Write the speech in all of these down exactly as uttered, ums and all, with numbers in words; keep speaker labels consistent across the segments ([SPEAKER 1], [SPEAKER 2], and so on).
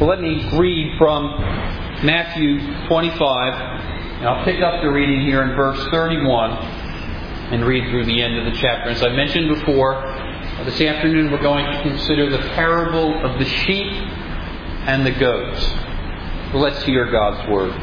[SPEAKER 1] Well, let me read from Matthew twenty-five, and I'll pick up the reading here in verse thirty-one and read through the end of the chapter. As I mentioned before, this afternoon we're going to consider the parable of the sheep and the goats. Well, let's hear God's Word.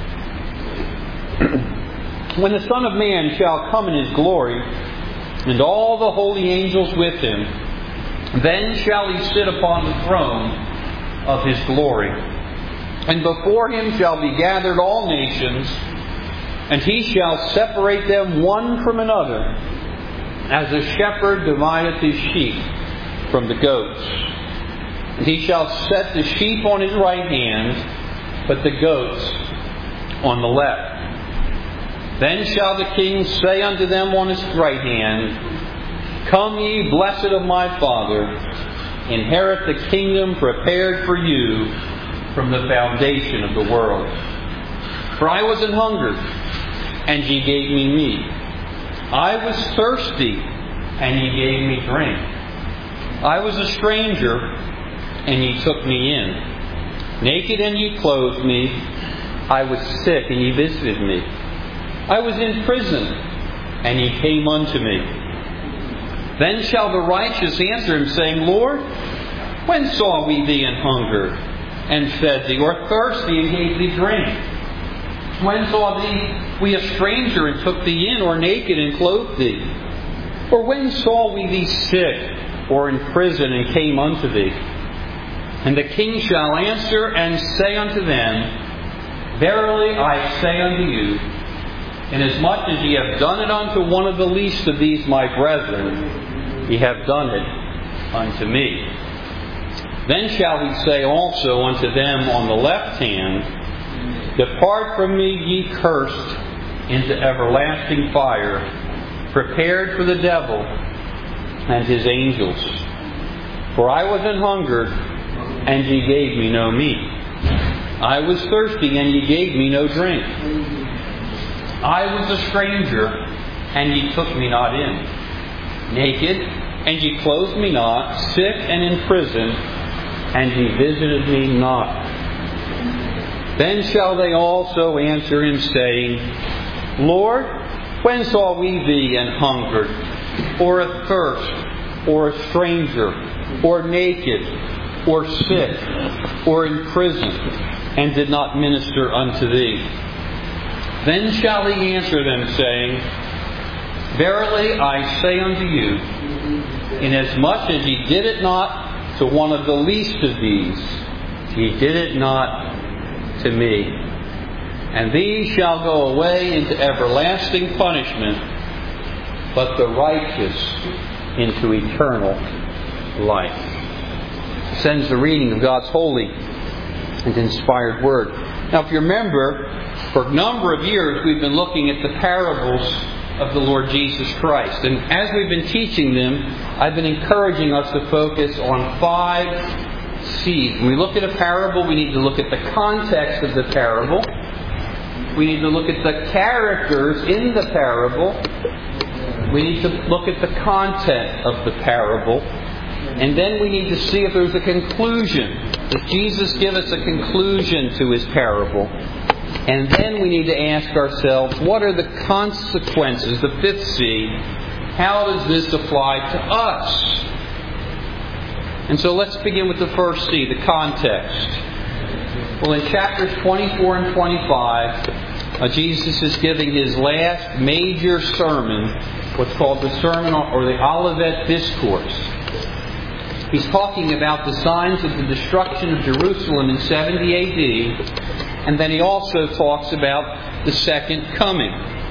[SPEAKER 1] When the Son of Man shall come in His glory, and all the holy angels with Him, then shall He sit upon the throne of His glory. And before Him shall be gathered all nations, and He shall separate them one from another, as a shepherd divideth his sheep from the goats. And He shall set the sheep on His right hand, but the goats on the left. Then shall the King say unto them on His right hand, Come ye, blessed of my Father, inherit the kingdom prepared for you from the foundation of the world. For I was an hungered, and ye gave me meat. I was thirsty, and ye gave me drink. I was a stranger, and ye took me in. Naked, and ye clothed me. I was sick, and ye visited me. I was in prison, and ye came unto me. Then shall the righteous answer Him, saying, Lord, when saw we thee an hungered, and fed thee, or thirsty, and gave thee drink? When saw thee we a stranger, and took thee in, or naked, and clothed thee? Or when saw we thee sick, or in prison, and came unto thee? And the King shall answer and say unto them, Verily I say unto you, inasmuch as ye have done it unto one of the least of these my brethren, ye have done it unto me. Then shall He say also unto them on the left hand, Depart from me, ye cursed, into everlasting fire, prepared for the devil and his angels. For I was an hungered, and ye gave me no meat. I was thirsty, and ye gave me no drink. I was a stranger, and ye took me not in. Naked, and ye clothed me not. Sick and in prison, and ye visited me not. Then shall they also answer Him, saying, Lord, when saw we thee an hungered, or athirst, or a stranger, or naked, or sick, or in prison, and did not minister unto thee? Then shall He answer them, saying, Verily I say unto you, inasmuch as ye did it not to one of the least of these, ye did it not to me. And these shall go away into everlasting punishment, but the righteous into eternal life. Sends the reading of God's holy and inspired Word. Now, if you remember, for a number of years we've been looking at the parables of the Lord Jesus Christ. And as we've been teaching them, I've been encouraging us to focus on five C's. When we look at a parable, we need to look at the context of the parable. We need to look at the characters in the parable. We need to look at the content of the parable. And then we need to see if there's a conclusion. Does Jesus give us a conclusion to His parable? And then we need to ask ourselves, what are the consequences? The fifth C, how does this apply to us? And so let's begin with the first C, the context. Well, in chapters twenty-four and twenty-five, uh, Jesus is giving His last major sermon, what's called the Sermon or the Olivet Discourse. He's talking about the signs of the destruction of Jerusalem in seventy A D, and then he also talks about the second coming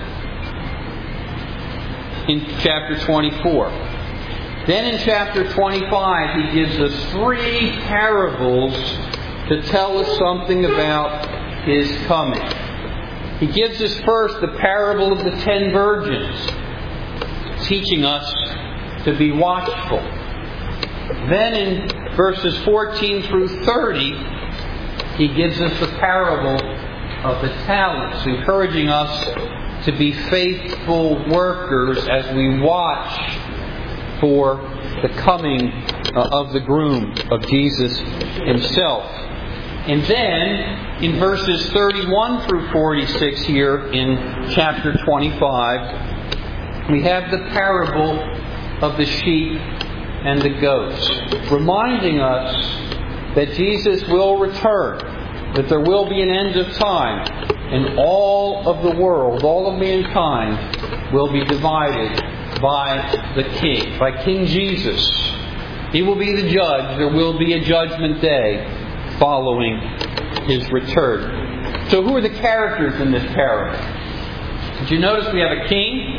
[SPEAKER 1] in chapter twenty-four. Then in chapter twenty-five, he gives us three parables to tell us something about His coming. He gives us first the parable of the ten virgins, teaching us to be watchful. Then in verses fourteen through thirty, he gives us the parable of the talents, encouraging us to be faithful workers as we watch for the coming of the groom, of Jesus Himself. And then, in verses thirty-one through forty-six here in chapter twenty-five, we have the parable of the sheep and the goats, reminding us that Jesus will return, that there will be an end of time, and all of the world, all of mankind, will be divided by the King, by King Jesus. He will be the judge. There will be a judgment day following His return. So who are the characters in this parable? Did you notice we have a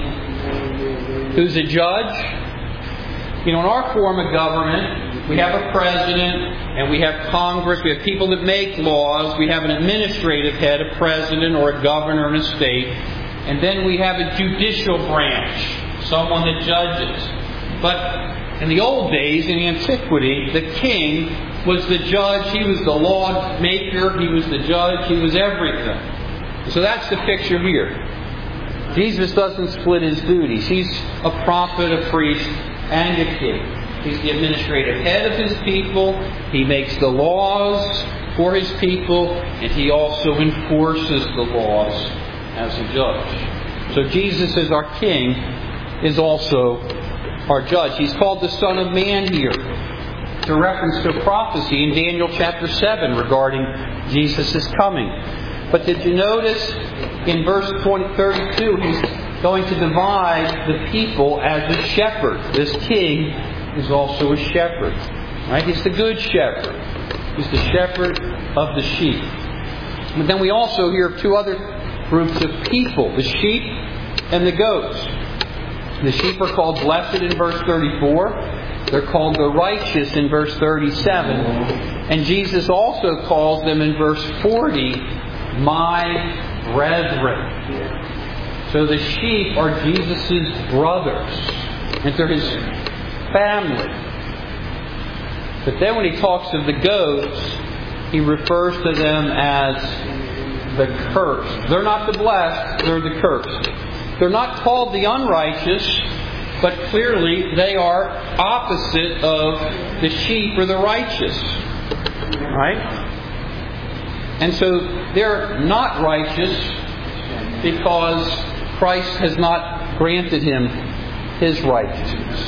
[SPEAKER 1] king who's a judge? You know, in our form of government, we have a president, and we have Congress, we have people that make laws, we have an administrative head, a president or a governor in a state, and then we have a judicial branch, someone that judges. But in the old days, in antiquity, the king was the judge, he was the law maker, he was the judge, he was everything. So that's the picture here. Jesus doesn't split His duties. He's a prophet, a priest, and a king. He's the administrative head of His people. He makes the laws for His people, and He also enforces the laws as a judge. So Jesus, as our king, is also our judge. He's called the Son of Man here. It's a reference to a prophecy in Daniel chapter seven regarding Jesus' coming. But did you notice in verse thirty-two, He's going to divide the people as a shepherd. This king is also a shepherd. Right? He's the good shepherd. He's the shepherd of the sheep. But then we also hear of two other groups of people, the sheep and the goats. The sheep are called blessed in verse thirty-four. They're called the righteous in verse thirty-seven. And Jesus also calls them in verse forty, my brethren. So the sheep are Jesus' brothers, and they're His family. But then when He talks of the goats, He refers to them as the cursed. They're not the blessed, they're the cursed. They're not called the unrighteous, but clearly they are opposite of the sheep or the righteous. Right? And so they're not righteous because Christ has not granted him His righteousness.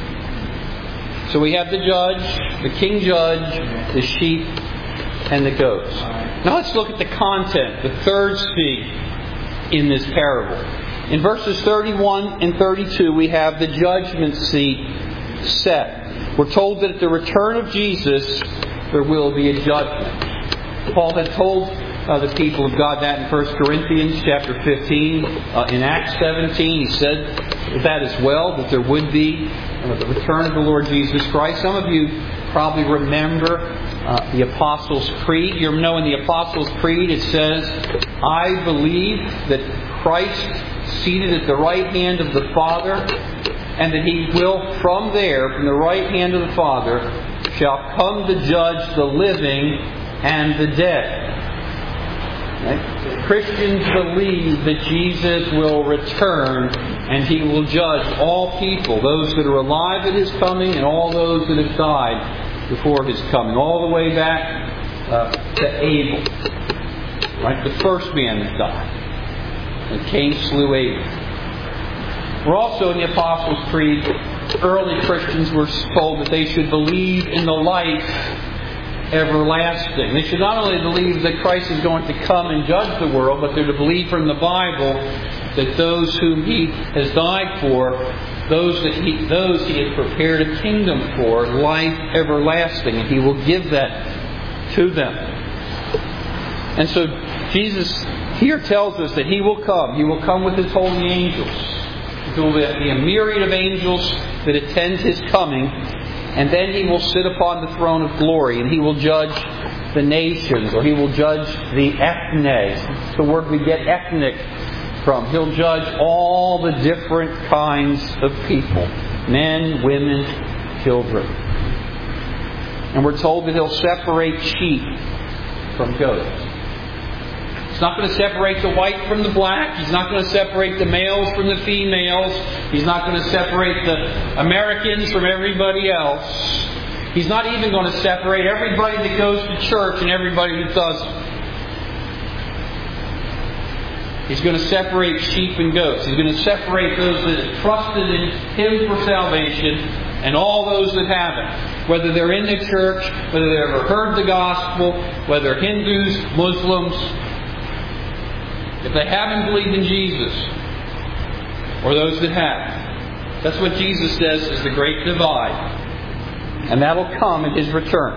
[SPEAKER 1] So we have the judge, the king judge, the sheep, and the goats. Now let's look at the content, the third seat in this parable. In verses thirty-one and thirty-two, we have the judgment seat set. We're told that at the return of Jesus, there will be a judgment. Paul had told uh, the people of God that in First Corinthians chapter fifteen. Uh, in Acts seventeen, he said that as well, that there would be uh, the return of the Lord Jesus Christ. Some of you probably remember uh, the Apostles' Creed. You know in the Apostles' Creed it says, I believe that Christ seated at the right hand of the Father, and that He will from there, from the right hand of the Father, shall come to judge the living and the dead. Right? Christians believe that Jesus will return and He will judge all people, those that are alive at His coming and all those that have died before His coming, all the way back uh, to Abel, right? The first man that died. And Cain slew Abel. We're also in the Apostles' Creed, early Christians were told that they should believe in the life everlasting. They should not only believe that Christ is going to come and judge the world, but they're to believe from the Bible that those whom He has died for, those that He, those He has prepared a kingdom for, life everlasting, and He will give that to them. And so Jesus here tells us that He will come. He will come with His holy angels. There will be a myriad of angels that attend His coming. And then He will sit upon the throne of glory, and He will judge the nations, or He will judge the ethne. It's the word we get ethnic from. He'll judge all the different kinds of people. Men, women, children. And we're told that He'll separate sheep from goats. He's not going to separate the white from the black. He's not going to separate the males from the females. He's not going to separate the Americans from everybody else. He's not even going to separate everybody that goes to church and everybody that doesn't. He's going to separate sheep and goats. He's going to separate those that have trusted in Him for salvation and all those that haven't. Whether they're in the church, whether they ever heard the gospel, whether Hindus, Muslims, if they haven't believed in Jesus, or those that have. That's what Jesus says is the great divide. And that'll come at His return.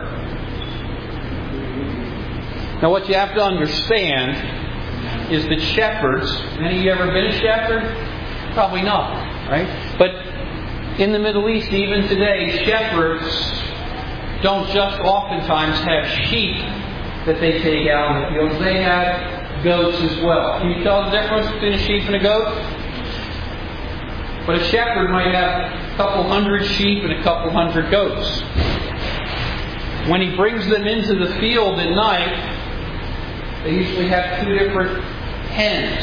[SPEAKER 1] Now what you have to understand is that shepherds, any of you ever been a shepherd? Probably not, right? But in the Middle East, even today, shepherds don't just oftentimes have sheep that they take out in the fields. They have goats as well. Can you tell the difference between a sheep and a goat? But a shepherd might have a couple hundred sheep and a couple hundred goats. When he brings them into the field at night, they usually have two different hens.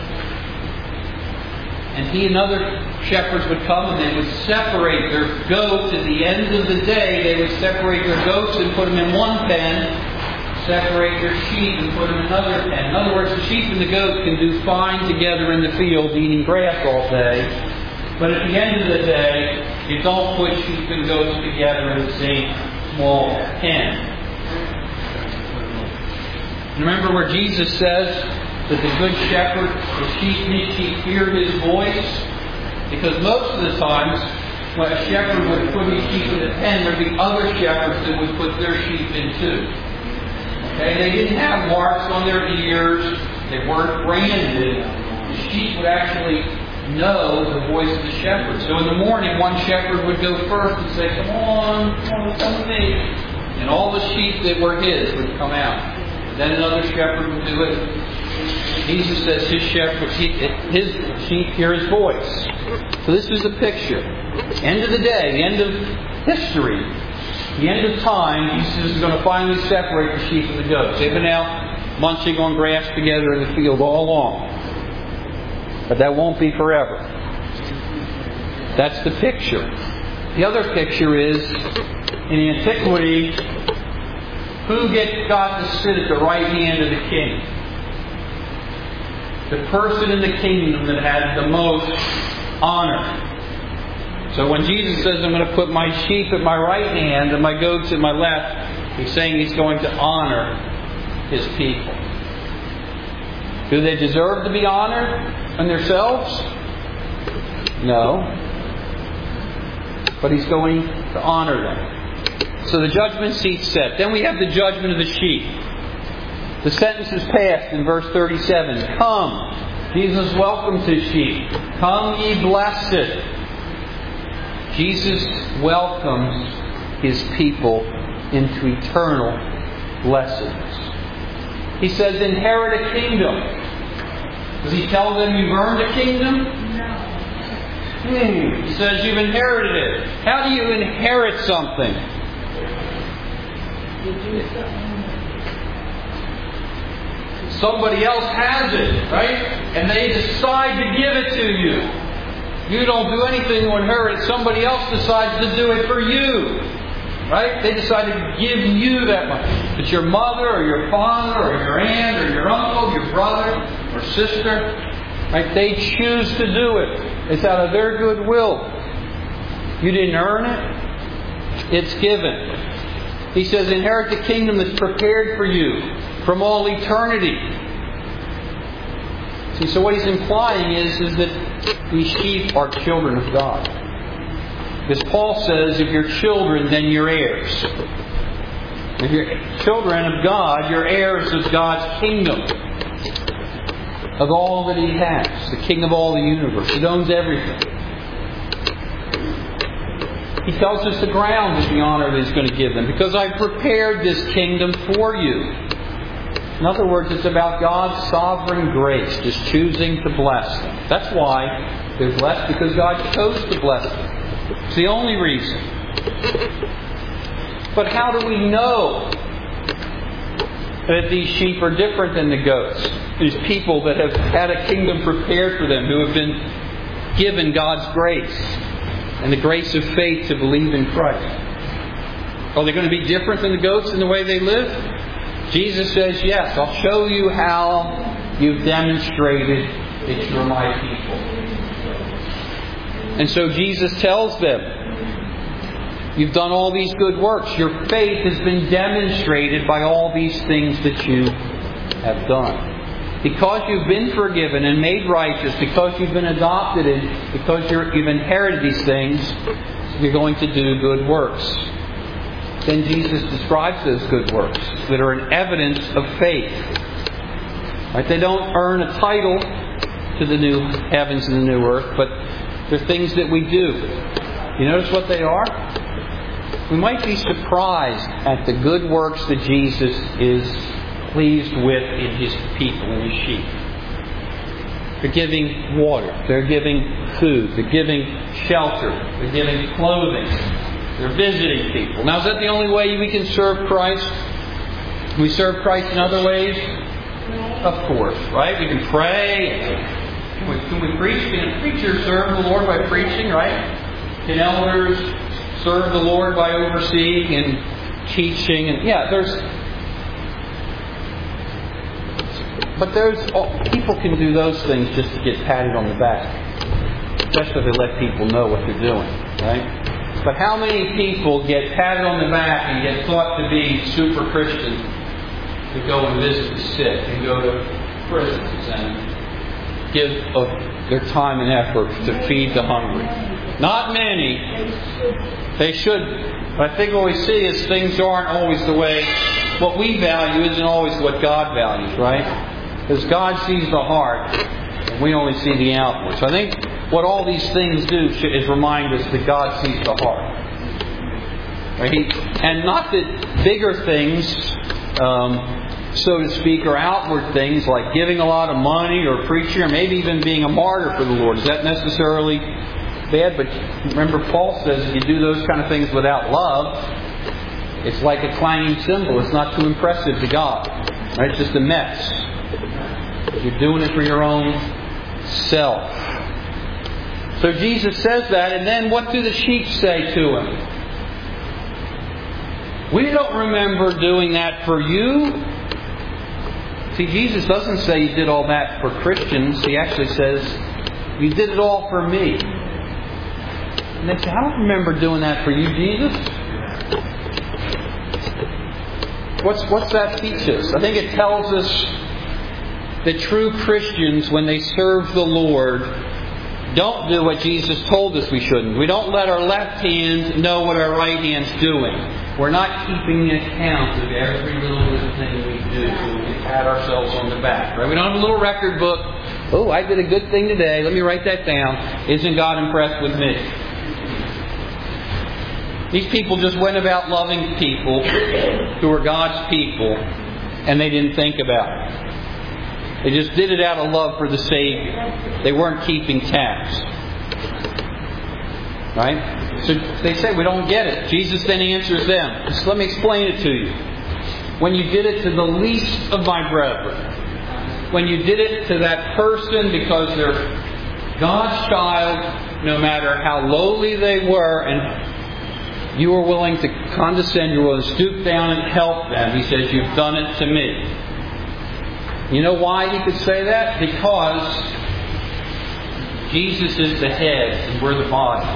[SPEAKER 1] And he and other shepherds would come and they would separate their goats. At the end of the day, they would separate their goats and put them in one pen, separate their sheep and put them in another pen. In other words, the sheep and the goat can do fine together in the field eating grass all day. But at the end of the day, you don't put sheep and goats together in the same small pen. Remember where Jesus says that the good shepherd, the sheep, his sheep hear His voice? Because most of the times, when a shepherd would put his sheep in a pen, there'd be other shepherds that would put their sheep in too. Okay? They didn't have marks on their ears. They weren't branded. The sheep would actually know the voice of the shepherd. So in the morning, one shepherd would go first and say, "Come on, come on, come with me." And all the sheep that were his would come out. Then another shepherd would do it. Jesus says his shepherd, his sheep hear His voice. So this is a picture. End of the day, the end of history, the end of time, Jesus is going to finally separate the sheep and the goats. They've been out munching on grass together in the field all along. But that won't be forever. That's the picture. The other picture is, in antiquity, who get, got to sit at the right hand of the king? The person in the kingdom that had the most honor. So when Jesus says, "I'm going to put my sheep at my right hand and my goats at my left," He's saying He's going to honor His people. Do they deserve to be honored in themselves? No. But He's going to honor them. So the judgment seat's set. Then we have the judgment of the sheep. The sentence is passed in verse thirty-seven. Come. Jesus welcomes His sheep. Come ye blessed. Jesus welcomes His people into eternal blessedness. He says, inherit a kingdom. Does He tell them you've earned a kingdom?
[SPEAKER 2] No.
[SPEAKER 1] Hmm. He says you've inherited it. How do you inherit something?
[SPEAKER 2] You do something.
[SPEAKER 1] Somebody else has it, right? And they decide to give it to you. You don't do anything to inherit it. Somebody else decides to do it for you. Right? They decide to give you that money. It's your mother or your father or your aunt or your uncle, your brother or sister. Right? They choose to do it. It's out of their good will. You didn't earn it. It's given. He says, inherit the kingdom that's prepared for you from all eternity. See, so what He's implying is, is that these sheep are children of God. Because Paul says, if you're children, then you're heirs. If you're children of God, you're heirs of God's kingdom. Of all that He has. The King of all the universe. He owns everything. He tells us the ground is the honor that He's going to give them. Because I've prepared this kingdom for you. In other words, it's about God's sovereign grace, just choosing to bless them. That's why they're blessed, because God chose to bless them. It's the only reason. But how do we know that these sheep are different than the goats? These people that have had a kingdom prepared for them, who have been given God's grace and the grace of faith to believe in Christ. Are they going to be different than the goats in the way they live? Jesus says, yes, I'll show you how you've demonstrated that you're my people. And so Jesus tells them, you've done all these good works. Your faith has been demonstrated by all these things that you have done. Because you've been forgiven and made righteous, because you've been adopted, and because you're, you've inherited these things, you're going to do good works. Then Jesus describes those good works that are an evidence of faith. Right? They don't earn a title to the new heavens and the new earth, but they're things that we do. You notice what they are? We might be surprised at the good works that Jesus is pleased with in His people, in His sheep. They're giving water. They're giving food. They're giving shelter. They're giving clothing. They're visiting people. Now, is that the only way we can serve Christ? We serve Christ in other ways? Of course, right? We can pray. Can we, can we preach? Can a preacher serve the Lord by preaching, right? Can elders serve the Lord by overseeing and teaching? And yeah, there's... But those people can do those things just to get patted on the back. Especially if they let people know what they're doing, right? But how many people get patted on the back and get thought to be super Christian to go and visit the sick and go to prisons and give of their time and effort to feed the hungry? Not many. They should. But I think what we see is things aren't always the way. What we value isn't always what God values, right? Because God sees the heart, and we only see the outward. So I think what all these things do is remind us that God sees the heart. Right? And not that bigger things, um, so to speak, are outward things like giving a lot of money or preaching or maybe even being a martyr for the Lord. Is that necessarily bad? But remember, Paul says if you do those kind of things without love, it's like a clanging cymbal. It's not too impressive to God. Right? It's just a mess. You're doing it for your own self. So Jesus says that, and then what do the sheep say to Him? We don't remember doing that for you. See, Jesus doesn't say you did all that for Christians. He actually says, you did it all for me. And they say, I don't remember doing that for you, Jesus. What's, what's that teach us? I think it tells us that true Christians, when they serve the Lord, don't do what Jesus told us we shouldn't. We don't let our left hand know what our right hand's doing. We're not keeping account of every little thing we do. We pat ourselves on the back. Right? We don't have a little record book. Oh, I did a good thing today. Let me write that down. Isn't God impressed with me? These people just went about loving people who were God's people, and they didn't think about it. They just did it out of love for the Savior. They weren't keeping tabs. Right? So they say, we don't get it. Jesus then answers them. Just let me explain it to you. When you did it to the least of my brethren, when you did it to that person because they're God's child, no matter how lowly they were, and you were willing to condescend, you were willing to stoop down and help them, He says, you've done it to me. You know why He could say that? Because Jesus is the head and we're the body.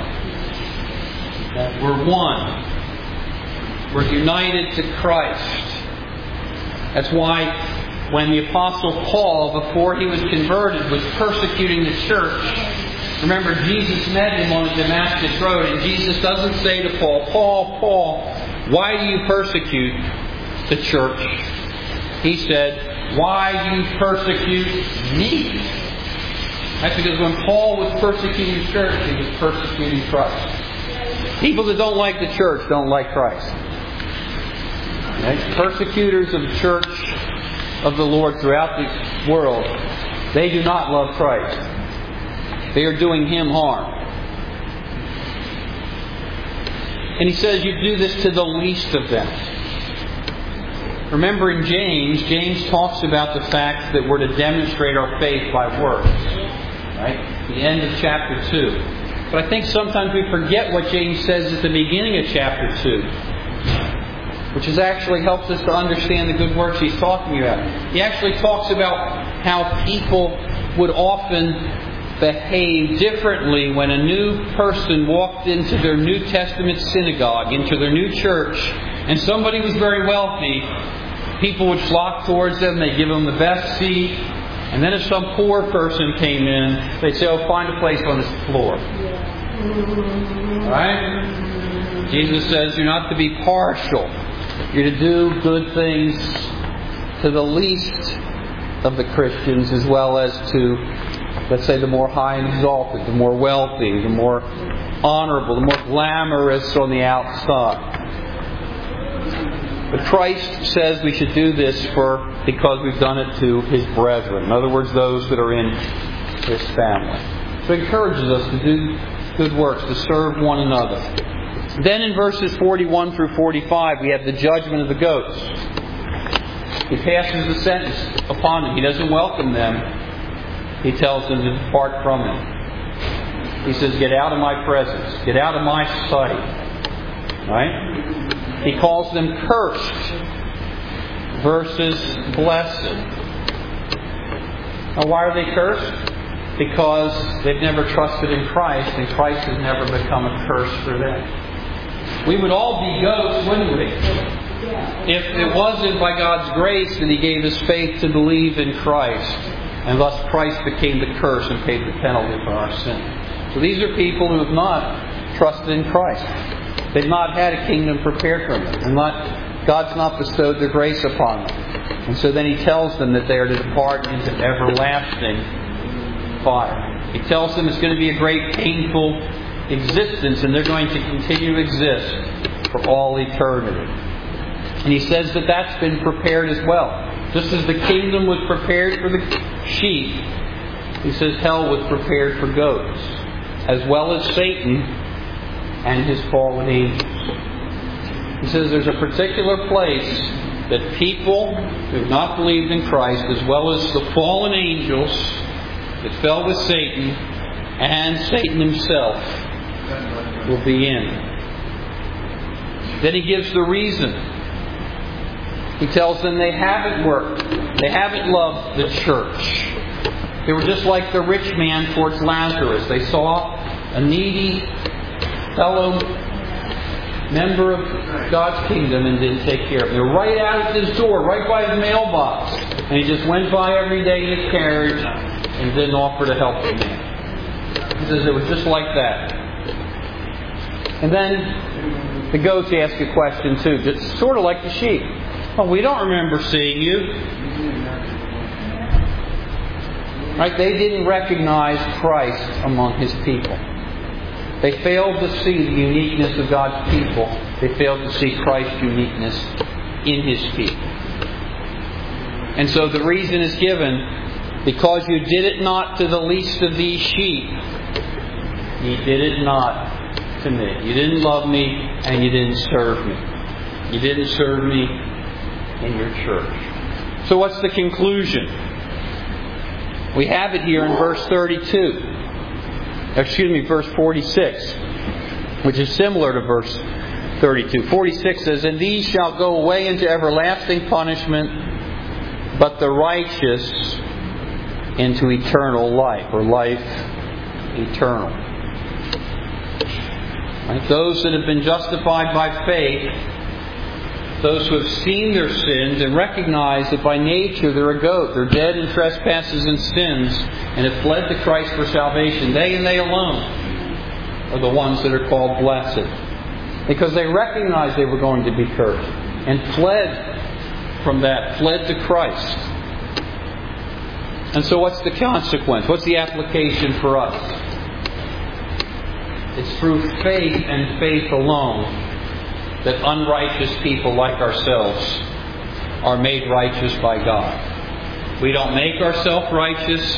[SPEAKER 1] We're one. We're united to Christ. That's why when the Apostle Paul, before he was converted, was persecuting the church, remember Jesus met him on the Damascus Road, and Jesus doesn't say to Paul, Paul, Paul, why do you persecute the church? He said, why do you persecute me? That's because when Paul was persecuting the church, he was persecuting Christ. People that don't like the church don't like Christ. Okay? Persecutors of the church of the Lord throughout the world, they do not love Christ. They are doing Him harm. And He says, you do this to the least of them. Remember in James, James talks about the fact that we're to demonstrate our faith by works. Right? The end of chapter two. But I think sometimes we forget what James says at the beginning of chapter two. which is actually helps us to understand the good works he's talking about. He actually talks about how people would often behave differently when a new person walked into their New Testament synagogue, into their new church, and somebody was very wealthy. People would flock towards them, they'd give them the best seat, and then if some poor person came in, they'd say, oh, find a place on this floor. Right? Jesus says you're not to be partial. You're to do good things to the least of the Christians as well as to, let's say, the more high and exalted, the more wealthy, the more honorable, the more glamorous on the outside. But Christ says we should do this for because we've done it to His brethren. In other words, those that are in His family. So He encourages us to do good works, to serve one another. Then in verses forty-one through forty-five, we have the judgment of the goats. He passes the sentence upon them. He doesn't welcome them. He tells them to depart from Him. He says, get out of my presence. Get out of my sight. Right? He calls them cursed versus blessed. Now, why are they cursed? Because they've never trusted in Christ, and Christ has never become a curse for them. We would all be goats, wouldn't we? If it wasn't by God's grace that He gave us faith to believe in Christ, and thus Christ became the curse and paid the penalty for our sin. So these are people who have not trusted in Christ. They've not had a kingdom prepared for them. And not, God's not bestowed their grace upon them. And so then He tells them that they are to depart into everlasting fire. He tells them it's going to be a great painful existence, and they're going to continue to exist for all eternity. And He says that that's been prepared as well. Just as the kingdom was prepared for the sheep, He says hell was prepared for goats, as well as Satan and his fallen angels. He says there's a particular place that people who have not believed in Christ, as well as the fallen angels that fell with Satan and Satan himself, will be in. Then He gives the reason. He tells them they haven't worked. They haven't loved the church. They were just like the rich man towards Lazarus. They saw a needy fellow member of God's kingdom and didn't take care of him. They were right out at his door, right by his mailbox. And he just went by every day in his carriage and didn't offer to help the man. He says it was just like that. And then the goats ask a question too, just sort of like the sheep. Oh, we don't remember seeing you. Right? They didn't recognize Christ among His people. They failed to see the uniqueness of God's people. They failed to see Christ's uniqueness in His people. And so the reason is given, because you did it not to the least of these sheep, you did it not to me. You didn't love me and you didn't serve me. You didn't serve me in your church. So what's the conclusion? We have it here in verse thirty-two. Excuse me, verse forty-six, which is similar to verse thirty-two. forty-six says, and these shall go away into everlasting punishment, but the righteous into eternal life, or life eternal. Right? Those that have been justified by faith, those who have seen their sins and recognize that by nature they're a goat, they're dead in trespasses and sins, and have fled to Christ for salvation, they and they alone are the ones that are called blessed. Because they recognized they were going to be cursed and fled from that, fled to Christ. And so what's the consequence? What's the application for us? It's through faith and faith alone that unrighteous people like ourselves are made righteous by God. We don't make ourselves righteous.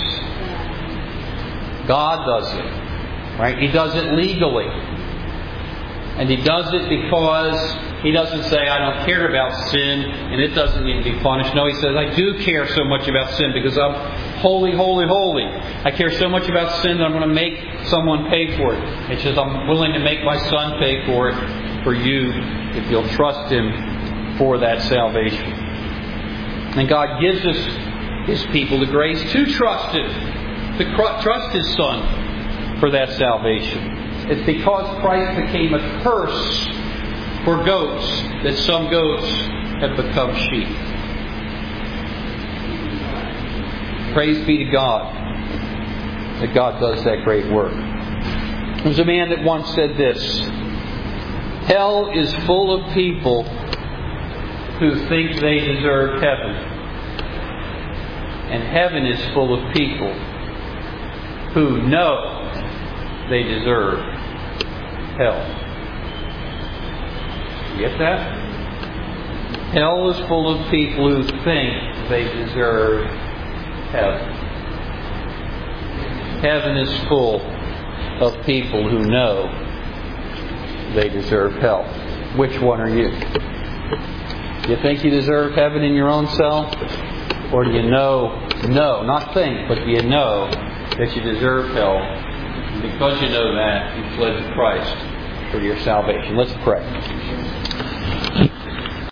[SPEAKER 1] God does it. Right? He does it legally. And He does it because He doesn't say, I don't care about sin and it doesn't need to be punished. No, He says, I do care so much about sin because I'm holy, holy, holy. I care so much about sin that I'm going to make someone pay for it. It says, I'm willing to make my Son pay for it for you if you'll trust Him for that salvation. And God gives us, His people, the grace to trust Him, to trust His Son for that salvation. It's because Christ became a curse for goats that some goats have become sheep. Praise be to God that God does that great work. There was a man that once said this: hell is full of people who think they deserve heaven. And heaven is full of people who know they deserve hell. You get that? Hell is full of people who think they deserve heaven. Heaven is full of people who know they deserve hell. Which one are you? Do you think you deserve heaven in your own self? Or do you know, know, not think, but do you know that you deserve hell? And because you know that, you fled to Christ for your salvation. Let's pray.